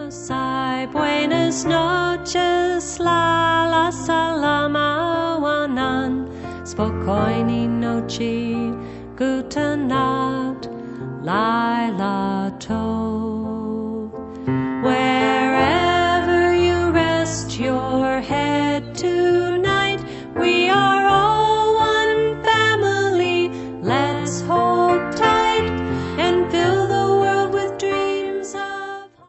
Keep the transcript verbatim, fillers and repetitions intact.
Ay, buenas noches, la la salama wanan, spokojnej noci, gute Nacht, Laila to.